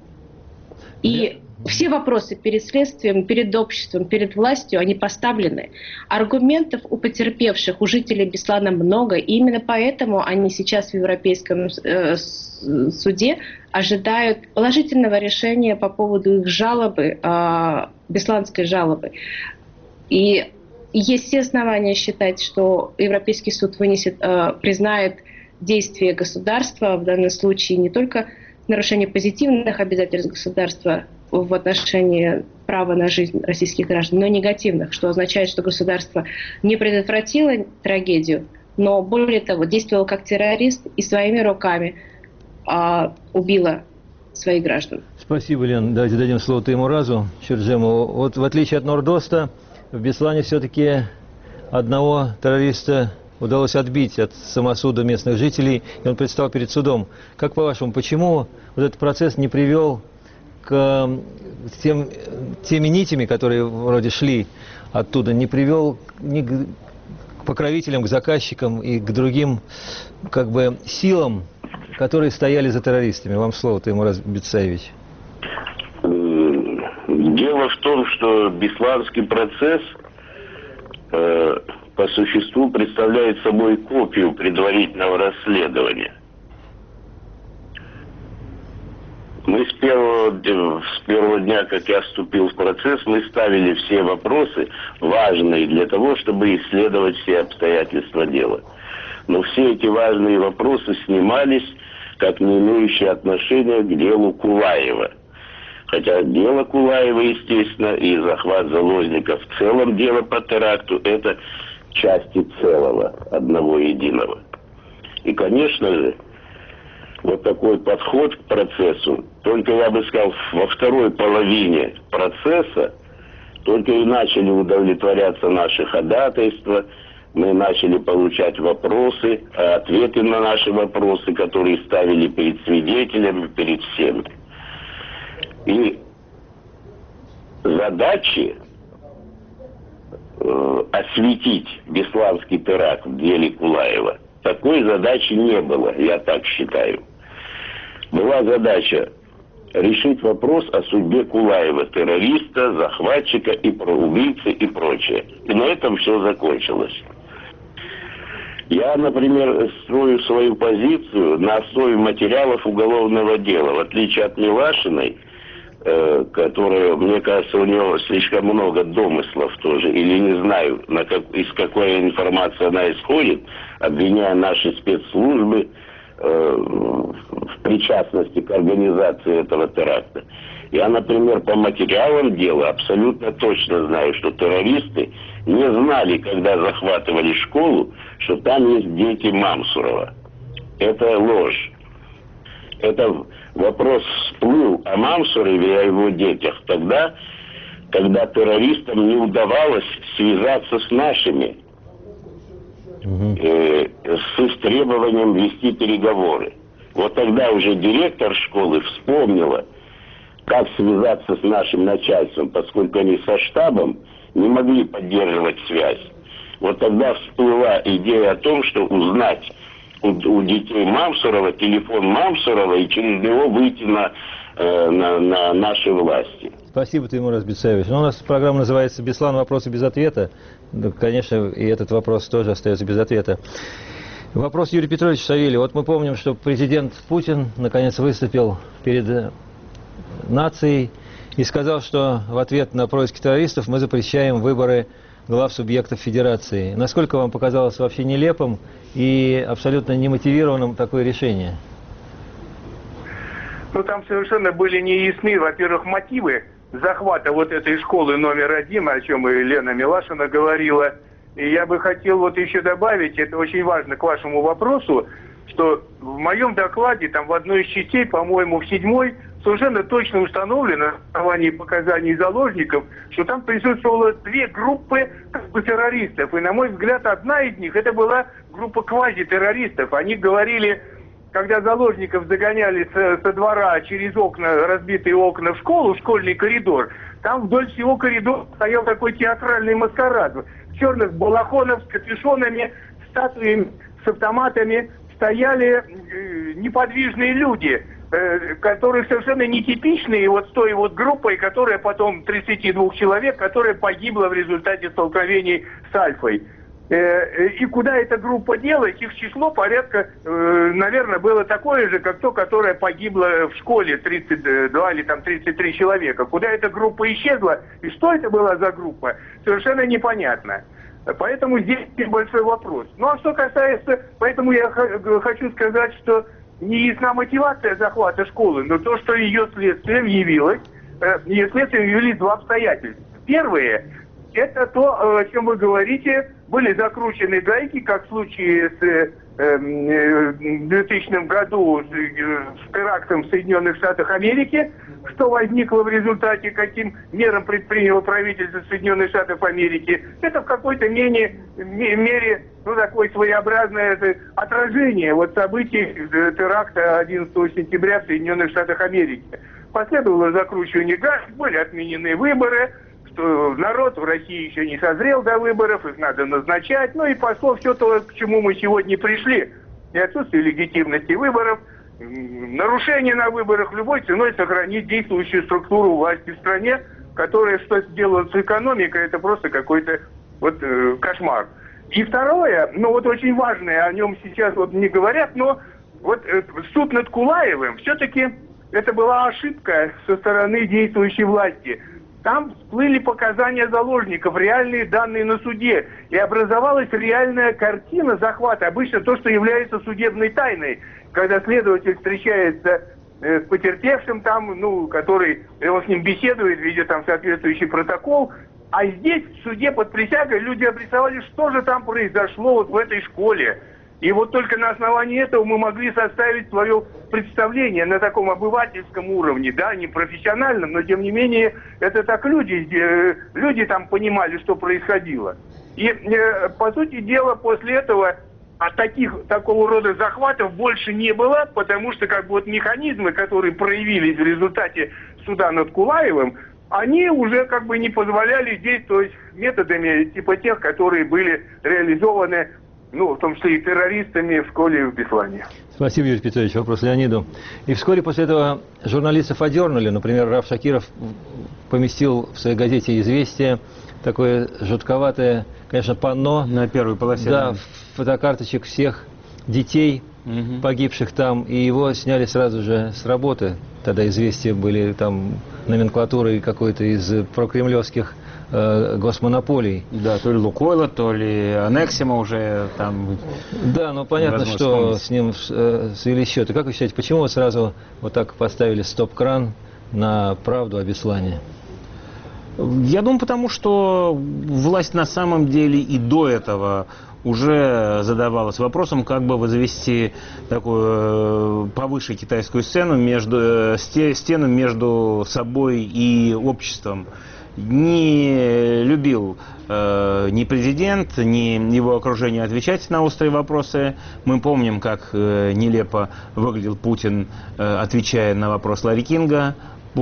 и все вопросы перед следствием, перед обществом, перед властью, они поставлены. Аргументов у потерпевших, у жителей Беслана много. И именно поэтому они сейчас в Европейском э, суде ожидают положительного решения по поводу их жалобы, э, бесланской жалобы. И есть все основания считать, что Европейский суд вынесет, э, признает действия государства, в данном случае не только нарушение позитивных обязательств государства в отношении права на жизнь российских граждан, но негативных, что означает, что государство не предотвратило трагедию, но более того, действовало как террорист и своими руками а, убило своих граждан. Спасибо, Лен. Давайте дадим слово Теймуразу Чурджему. Вот в отличие от Нордоста, в Беслане все-таки одного террориста удалось отбить от самосуда местных жителей, и он предстал перед судом. Как по-вашему, почему вот этот процесс не привел к тем, теми нитями, которые вроде шли оттуда, не привел ни к покровителям, к заказчикам и к другим как бы силам, которые стояли за террористами? Вам слово, Теймураз Бетсаевич. Дело в том, что бесланский процесс э, по существу представляет собой копию предварительного расследования. Мы с первого, с первого дня, как я вступил в процесс, мы ставили все вопросы, важные для того, чтобы исследовать все обстоятельства дела. Но все эти важные вопросы снимались, как не имеющие отношения к делу Кулаева. Хотя дело Кулаева, естественно, и захват заложников в целом дело по теракту – это части целого, одного единого. И, конечно же, вот такой подход к процессу. Только, я бы сказал, во второй половине процесса только и начали удовлетворяться наши ходатайства, мы начали получать вопросы, ответы на наши вопросы, которые ставили перед свидетелями, перед всеми. И задачи э, осветить бесланский теракт в деле Кулаева, такой задачи не было, я так считаю. Была задача решить вопрос о судьбе Кулаева, террориста, захватчика и убийцы и прочее. И на этом все закончилось. Я, например, строю свою позицию на основе материалов уголовного дела. В отличие от Милашиной, э, которая, мне кажется, у него слишком много домыслов тоже, или не знаю, на как, из какой информации она исходит, обвиняя наши спецслужбы э, в причастности к организации этого теракта. Я, например, по материалам дела абсолютно точно знаю, что террористы не знали, когда захватывали школу, что там есть дети Мамсурова. Это ложь. Это вопрос всплыл о Мамсурове и о его детях тогда, когда террористам не удавалось связаться с нашими, э, с их требованием вести переговоры. Вот тогда уже директор школы вспомнила, как связаться с нашим начальством, поскольку они со штабом не могли поддерживать связь. Вот тогда всплыла идея о том, что узнать у, у детей Мамсурова телефон Мамсурова и через него выйти на, э, на, на наши власти. Спасибо, Тимур Азбецаевич. Ну, у нас программа называется «Беслан. Вопросы без ответа». Ну, конечно, и этот вопрос тоже остается без ответа. Вопрос Юрия Петровича Савельева. Вот мы помним, что президент Путин наконец выступил перед нацией и сказал, что в ответ на происки террористов мы запрещаем выборы глав субъектов федерации. Насколько вам показалось вообще нелепым и абсолютно немотивированным такое решение? Ну, там совершенно были неясны, во-первых, мотивы захвата вот этой школы номер один, о чем и Лена Милашина говорила. И я бы хотел вот еще добавить, это очень важно к вашему вопросу, что в моем докладе, там в одной из частей, по-моему, в седьмой, совершенно точно установлено на основании показаний заложников, что там присутствовало две группы как бы террористов. И, на мой взгляд, одна из них, это была группа квазитеррористов. Они говорили, когда заложников загоняли со, со двора через окна, разбитые окна в школу, в школьный коридор, там вдоль всего коридора стоял такой театральный маскарад. В черных балахонах с капюшонами, статуями, с автоматами стояли э, неподвижные люди, э, которые совершенно нетипичные вот с той вот группой, которая потом, тридцать два человек, которая погибла в результате столкновений с Альфой. Э, и куда эта группа делась, их число порядка, э, наверное, было такое же, как то, которое погибло в школе, тридцать два или там тридцать три человека. Куда эта группа исчезла и что это была за группа, совершенно непонятно. Поэтому здесь большой вопрос. Ну а что касается, поэтому я хочу сказать, что не ясна мотивация захвата школы, но то, что ее следствием явилось, ее следствием явились два обстоятельства. Первое, это то, о чем вы говорите, были закручены гайки, как в случае с э, в двухтысячном году с терактом в Соединенных Штатах Америки, что возникло в результате, каким мерам предприняло правительство Соединенных Штатов Америки. Это в какой-то мере, мере ну, такое своеобразное это, отражение вот, событий теракта одиннадцатого сентября в Соединенных Штатах Америки. Последовало закручивание гаек, были отменены выборы, что народ в России еще не созрел до выборов, их надо назначать, ну и пошло все то, к чему мы сегодня пришли. И отсутствие легитимности выборов, нарушение на выборах любой ценой сохранить действующую структуру власти в стране, которая что сделала с экономикой, это просто какой-то вот э, кошмар. И второе, ну вот очень важное, о нем сейчас вот не говорят, но вот э, суд над Кулаевым, все-таки это была ошибка со стороны действующей власти. Там всплыли показания заложников, реальные данные на суде. И образовалась реальная картина захвата. Обычно то, что является судебной тайной. Когда следователь встречается э, с потерпевшим, там, ну, который, он с ним беседует, видя там соответствующий протокол. А здесь, в суде под присягой, люди обрисовали, что же там произошло вот в этой школе. И вот только на основании этого мы могли составить свое представление на таком обывательском уровне, да, не профессиональном, но тем не менее это так люди, люди там понимали, что происходило. И э, по сути дела после этого от таких, такого рода захватов больше не было, потому что как бы вот механизмы, которые проявились в результате суда над Кулаевым, они уже как бы не позволяли действовать методами типа тех, которые были реализованы, ну, в том числе и террористами в школе в Беслане. Спасибо, Юрий Петрович. Вопрос Леониду. И вскоре после этого журналистов одернули. Например, Раф Шакиров поместил в своей газете «Известия» такое жутковатое, конечно, панно. На первой полосе. Да, фотокарточек всех детей, угу. погибших там. И его сняли сразу же с работы. Тогда «Известия» были там номенклатурой какой-то из прокремлевских э, госмонополий. Да, то ли Лукойла, то ли Анексима уже там. Да, но понятно, что вспомнить. С ним э, свели счеты. Как вы считаете, почему вы сразу вот так поставили стоп-кран на правду о Беслане? Я думаю, потому что власть на самом деле и до этого уже задавалась вопросом, как бы возвести такую повыше китайскую сцену между, стену между собой и обществом. Не любил э, ни президент, ни его окружение отвечать на острые вопросы. Мы помним, как э, нелепо выглядел Путин, э, отвечая на вопрос Ларри Кинга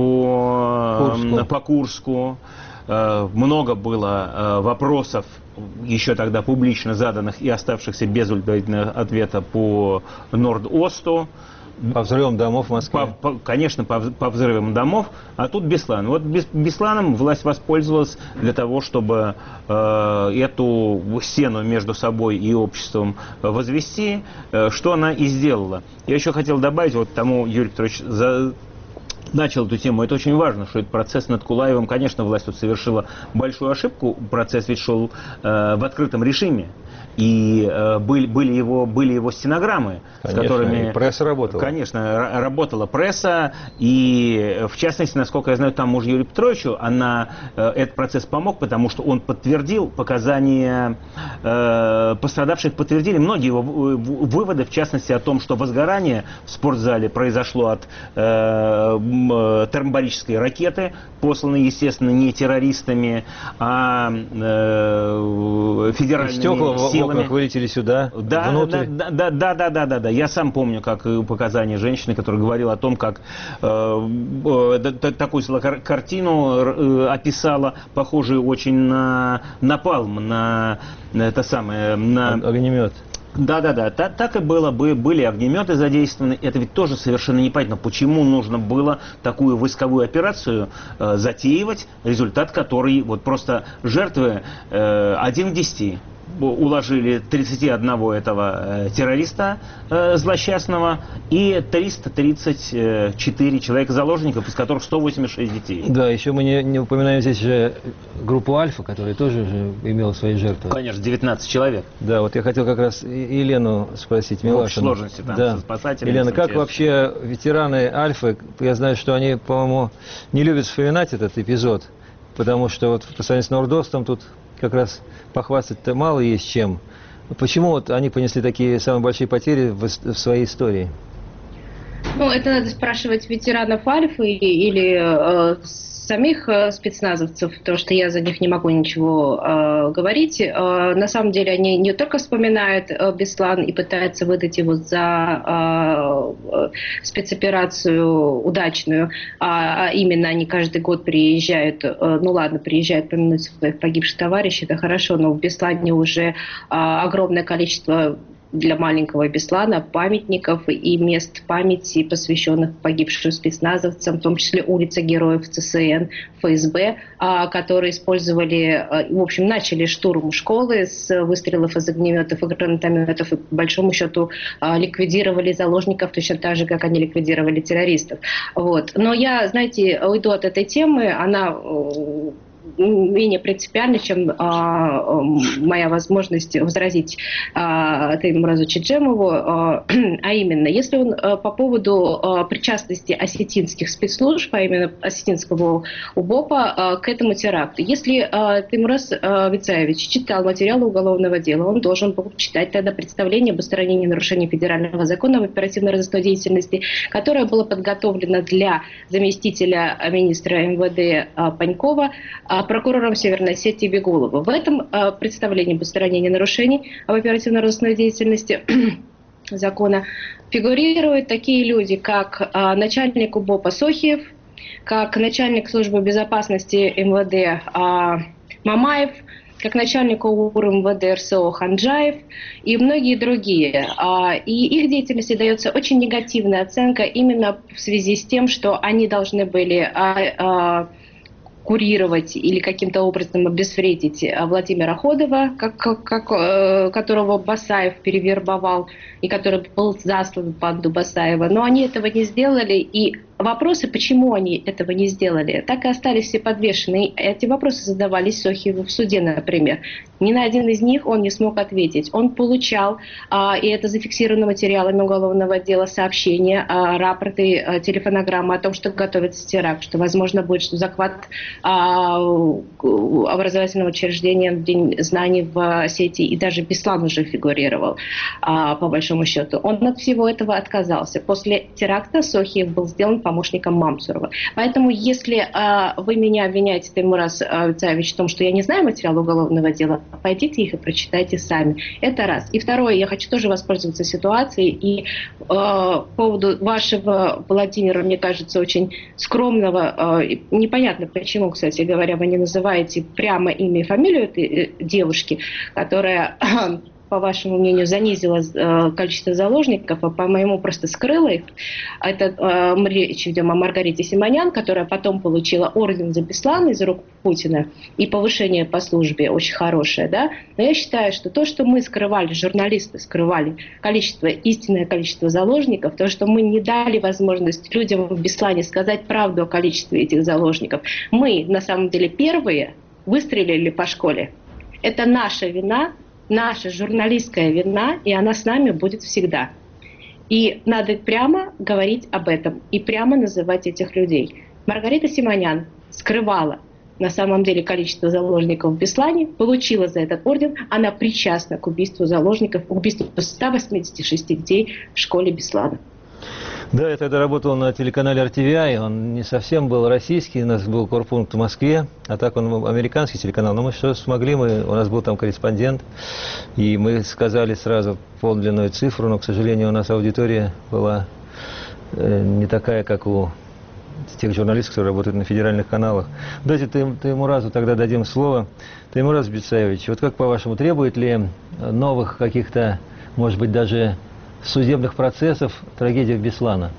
по Курску. по Курску. Э, много было э, вопросов, еще тогда публично заданных и оставшихся без удовлетворительного ответа по Норд-Осту. По взрывам домов в Москве? По, по, конечно, по, по взрывам домов. А тут Беслан. Вот Бесланом власть воспользовалась для того, чтобы э, эту стену между собой и обществом возвести, э, что она и сделала. Я еще хотел добавить, вот тому Юрий Петрович за... начал эту тему. Это очень важно, что этот процесс над Кулаевым, конечно, власть тут совершила большую ошибку. Процесс ведь шел э, в открытом режиме. И э, были, были, его, были его стенограммы, конечно, с которыми... и пресса работала. Конечно, работала пресса. И, в частности, насколько я знаю, там муж Юрию Петровичу, она, э, этот процесс помог, потому что он подтвердил показания э, пострадавших, подтвердили многие его выводы, в частности, о том, что возгорание в спортзале произошло от э, термобарической ракеты, посланной, естественно, не террористами, а э, федеральными силами. Как вылетели сюда, да, внутрь. Да, да, да, да, да, да, да. Я сам помню, как показания женщины, которая говорила о том, как э, э, такую картину э, описала, похожую очень на напалм, на это самое, на огнемет. Да, да, да, так, так и было, были огнеметы задействованы. Это ведь тоже совершенно непонятно, почему нужно было такую войсковую операцию э, затеивать, результат которой вот просто жертвы э, один к десяти. Уложили тридцать один этого э, террориста э, злосчастного и триста тридцать четыре человека-заложников, из которых сто восемьдесят шесть детей. Да, еще мы не, не упоминаем здесь же группу «Альфа», которая тоже же имела свои жертвы. Конечно, девятнадцать человек. Да, вот я хотел как раз Елену спросить, Милашину. В сложности там, да. со спасателями. Елена, как вообще ветераны «Альфы», я знаю, что они, по-моему, не любят вспоминать этот эпизод, потому что вот по сравнению с Нордостом тут как раз похвастать-то мало есть чем. Почему вот они понесли такие самые большие потери в, в своей истории? Ну, это надо спрашивать ветеранов «Альфы» или э, самих э, спецназовцев, потому что я за них не могу ничего э, говорить. Э, на самом деле они не только вспоминают э, Беслан и пытаются выдать его за э, спецоперацию удачную, а, а именно они каждый год приезжают, э, ну ладно, приезжают помянуть своих погибших товарищей, это хорошо, но в Беслане уже э, огромное количество для маленького Беслана памятников и мест памяти, посвященных погибшим спецназовцам, в том числе улица Героев ЦСН, ФСБ, которые использовали, в общем, начали штурм школы с выстрелов из огнеметов и гранатометов и, по большому счету, ликвидировали заложников точно так же, как они ликвидировали террористов. Вот. Но я, знаете, уйду от этой темы, она менее принципиально, чем а, моя возможность возразить а, Теймуразу Чеджемову, а, а именно, если он а, по поводу а, причастности осетинских спецслужб, а именно осетинского УБОПа, а, к этому теракту. Если а, Теймураз а, Вицаевич читал материалы уголовного дела, он должен был читать тогда представление об устранении нарушений федерального закона об оперативно-розыскной деятельности, которое было подготовлено для заместителя министра эм вэ дэ а, Панькова, прокурором Северной Осетии Бегулова. В этом э, представлении об устранении нарушений об оперативно-розыскной деятельности закона фигурируют такие люди, как э, начальник УБОПа Сохиев, как начальник службы безопасности эм вэ дэ э, Мамаев, как начальник ОУР эм вэ дэ эр эс о Ханджаев и многие другие. И их деятельности дается очень негативная оценка именно в связи с тем, что они должны были курировать или каким-то образом обезвредить Владимира Ходова, как, как, которого Басаев перевербовал и который был заслан в банду Басаева. Но они этого не сделали, и вопросы, почему они этого не сделали, так и остались все подвешены. Эти вопросы задавались Сохиеву в суде, например. Ни на один из них он не смог ответить. Он получал, и это зафиксировано материалами уголовного дела, сообщения, рапорты, телефонограммы о том, что готовится теракт, что, возможно, будет захват образовательного учреждения в День знаний в Осетии, и даже Беслан уже фигурировал, по большому счету. Он от всего этого отказался. После теракта Сохиев был сделан помощником Мамсурова. Поэтому, если вы меня обвиняете, Теймураз Вицаевич, в том, что я не знаю материал уголовного дела, пойдите их и прочитайте сами. Это раз. И второе, я хочу тоже воспользоваться ситуацией и э, по поводу вашего, Владимира, мне кажется, очень скромного, э, непонятно почему, кстати говоря, вы не называете прямо имя и фамилию этой девушки, которая, по вашему мнению, занизила э, количество заложников, а по моему просто скрыла их. Это э, мы речь ведем о Маргарите Симонян, которая потом получила орден за Беслана из рук Путина и повышение по службе очень хорошее, да. Но я считаю, что то, что мы скрывали, журналисты скрывали количество, истинное количество заложников, то, что мы не дали возможность людям в Беслане сказать правду о количестве этих заложников, мы на самом деле первые выстрелили по школе. Это наша вина, наша журналистская вина, и она с нами будет всегда. И надо прямо говорить об этом и прямо называть этих людей. Маргарита Симонян скрывала на самом деле количество заложников в Беслане, получила за этот орден, она причастна к убийству заложников, к убийству ста восьмидесяти шести детей в школе Беслана. Да, я тогда работал на телеканале эр ти ви ай, он не совсем был российский, у нас был корпункт в Москве, а так он американский телеканал, но мы что смогли, мы, у нас был там корреспондент, и мы сказали сразу подлинную цифру, но, к сожалению, у нас аудитория была э, не такая, как у тех журналистов, которые работают на федеральных каналах. Давайте Теймуразу тогда дадим слово. Теймураз Вицаевич, вот как по-вашему, требует ли новых каких-то, может быть, даже судебных процессов трагедия Беслана?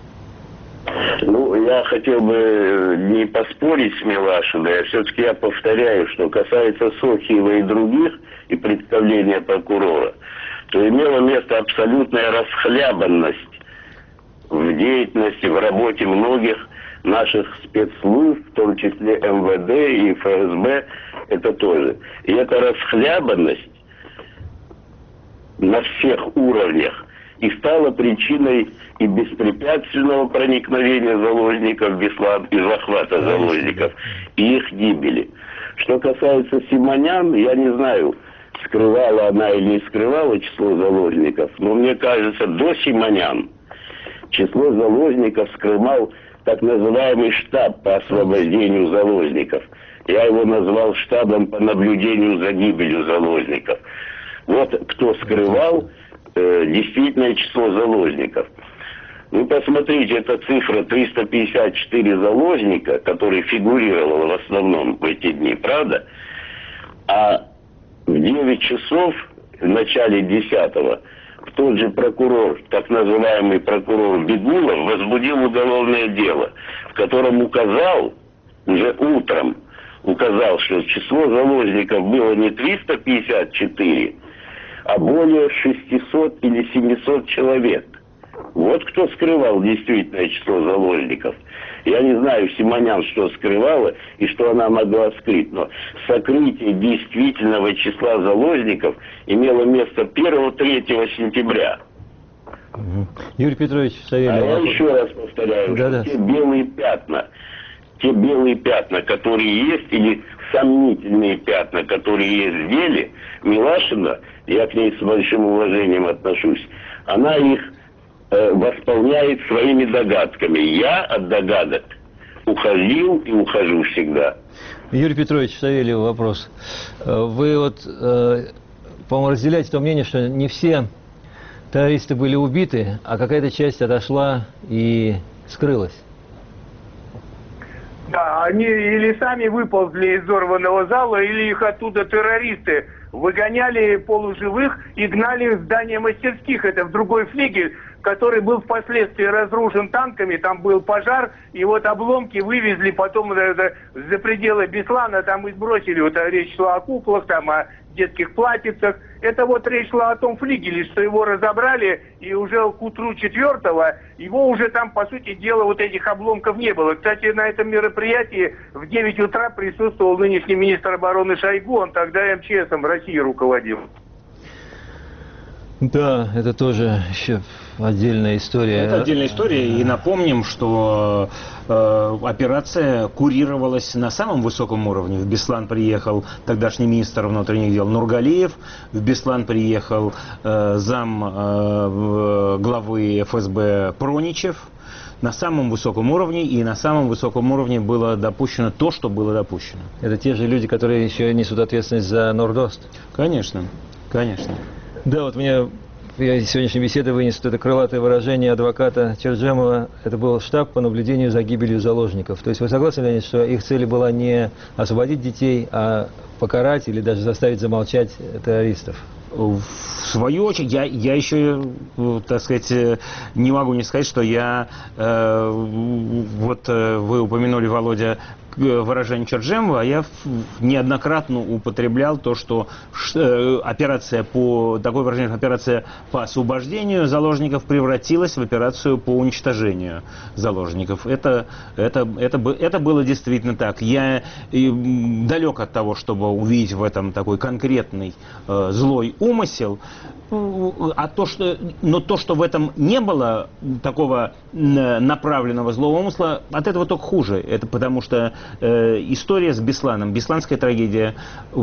Ну, я хотел бы не поспорить с Милашиной, а все-таки я повторяю, что касается Сохиева и других, и представления прокурора, то имела место абсолютная расхлябанность в деятельности, в работе многих наших спецслужб, в том числе эм вэ дэ и эф эс бэ, это тоже. И эта расхлябанность на всех уровнях и стала причиной и беспрепятственного проникновения заложников в Беслан, и захвата заложников, и их гибели. Что касается Симонян, я не знаю, скрывала она или не скрывала число заложников, но мне кажется, до Симонян число заложников скрывал так называемый штаб по освобождению заложников. Я его назвал штабом по наблюдению за гибелью заложников. Вот кто скрывал э, действительное число заложников. Вы посмотрите, эта цифра триста пятьдесят четыре заложника, которые фигурировала в основном в эти дни, правда? А в девять часов, в начале десятого, тот же прокурор, так называемый прокурор Бегулов, возбудил уголовное дело, в котором указал, уже утром, указал, что число заложников было не триста пятьдесят четыре, а более шестисот или семисот человек. Вот кто скрывал действительное число заложников. Я не знаю, Симонян что скрывала и что она могла скрыть, но сокрытие действительного числа заложников имело место первого-третьего сентября. Угу. Юрий Петрович Савельев. А я еще раз повторяю, да, что да. те белые пятна, те белые пятна, которые есть, или сомнительные пятна, которые есть в деле, Милашина, я к ней с большим уважением отношусь, она их э, восполняет своими догадками. Я от догадок уходил и ухожу всегда. Юрий Петрович Савельев, вопрос. Вы вот, э, по-моему, разделяете то мнение, что не все террористы были убиты, а какая-то часть отошла и скрылась. Да, они или сами выползли из взорванного зала, или их оттуда террористы выгоняли полуживых и гнали в здание мастерских. Это в другой флигель, который был впоследствии разрушен танками. Там был пожар, и вот обломки вывезли потом это, за пределы Беслана, там и сбросили. Вот речь шла о куклах, там о детских платьицах. Это вот речь шла о том флигеле, что его разобрали, и уже к утру четвертого его уже там, по сути дела, вот этих обломков не было. Кстати, на этом мероприятии в девять утра присутствовал нынешний министр обороны Шойгу, он тогда эм че эсом России руководил. Да, это тоже еще отдельная история. Это отдельная история. И напомним, что э, операция курировалась на самом высоком уровне. В Беслан приехал тогдашний министр внутренних дел Нургалиев. В Беслан приехал э, зам э, главы эф эс бэ Проничев. На самом высоком уровне, и на самом высоком уровне было допущено то, что было допущено. Это те же люди, которые еще несут ответственность за Нордост? Конечно, конечно. Да, вот мне, я из сегодняшней беседы вынес это крылатое выражение адвоката Черджемова. Это был штаб по наблюдению за гибелью заложников. То есть вы согласны, Леонид, что их цель была не освободить детей, а покарать или даже заставить замолчать террористов? В свою очередь, я, я еще, так сказать, не могу не сказать, что я, э, вот вы упомянули, Володя, выражение Черджемова, а я неоднократно употреблял то, что операция по, такое выражение, операция по освобождению заложников превратилась в операцию по уничтожению заложников. Это, это, это, это было действительно так. Я далек от того, чтобы увидеть в этом такой конкретный э, злой умысел. А то, что, но то, что в этом не было такого направленного злого умысла, от этого только хуже. Это потому что э, история с Бесланом, бесланская трагедия,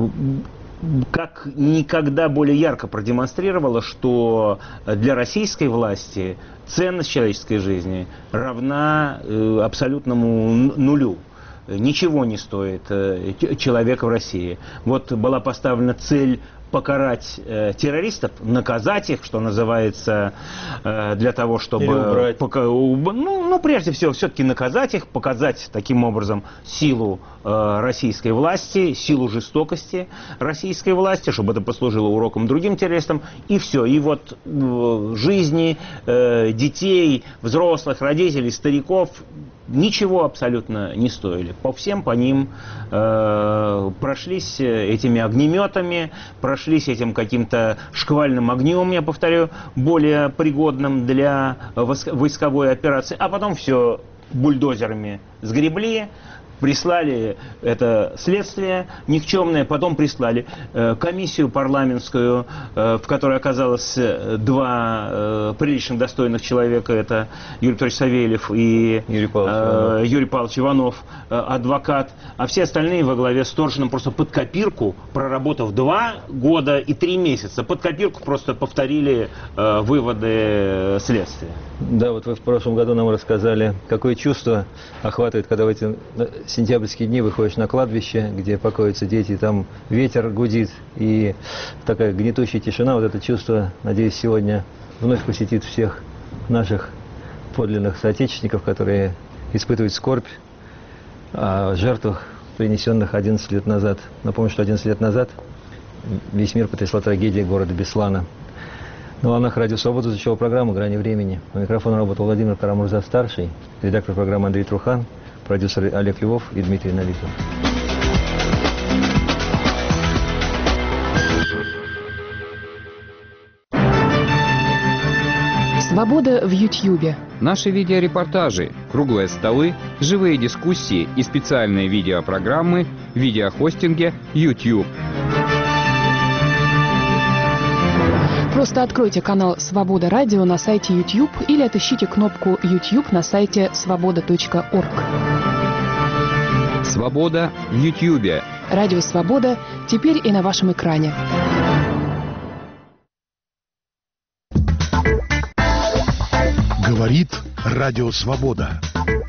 как никогда более ярко продемонстрировала, что для российской власти ценность человеческой жизни равна э, абсолютному нулю. Ничего не стоит э, человека в России. Вот была поставлена цель покарать э, террористов, наказать их, что называется, э, для того, чтобы... Пока, ну, ну, прежде всего, все-таки наказать их, показать таким образом силу э, российской власти, силу жестокости российской власти, чтобы это послужило уроком другим террористам, и все. И вот э, жизни э, детей, взрослых, родителей, стариков ничего абсолютно не стоили. По всем по ним э, прошлись этими огнеметами, прошлись этим каким-то шквальным огнем, я повторю, более пригодным для войсковой операции, а потом все бульдозерами сгребли, прислали это следствие никчемное, потом прислали э, комиссию парламентскую, э, в которой оказалось два э, прилично достойных человека, это Юрий Петрович Савельев и Юрий Павлович, э, Юрий Павлович Иванов, э, адвокат, а все остальные во главе с Торшиным просто под копирку, проработав два года и три месяца, под копирку просто повторили э, выводы следствия. Да, вот вы в прошлом году нам рассказали, какое чувство охватывает, когда в эти сентябрьские дни выходишь на кладбище, где покоятся дети, там ветер гудит и такая гнетущая тишина. Вот это чувство, надеюсь, сегодня вновь посетит всех наших подлинных соотечественников, которые испытывают скорбь о жертвах, принесенных одиннадцать лет назад. Напомню, что одиннадцать лет назад весь мир потрясла трагедия города Беслана. На волнах Радио Свобода звучала программа «Грани времени». У микрофона работал Владимир Карамурза-старший, редактор программы Андрей Трухан, продюсеры Олег Львов и Дмитрий Новиков. Свобода в Ютьюбе. Наши видеорепортажи, круглые столы, живые дискуссии и специальные видеопрограммы в видеохостинге YouTube. Просто откройте канал «Свобода Радио» на сайте YouTube или отыщите кнопку YouTube на сайте свобода точка орг. Свобода в Ютьюбе. Радио «Свобода» теперь и на вашем экране. Говорит Радио Свобода.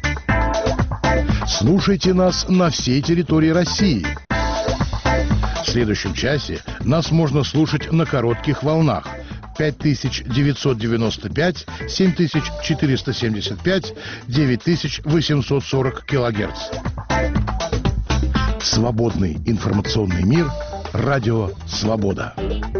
Слушайте нас на всей территории России. В следующем часе нас можно слушать на коротких волнах пять тысяч девятьсот девяносто пять, семь тысяч четыреста семьдесят пять, девять тысяч восемьсот сорок килогерц. Свободный информационный мир. Радио Свобода.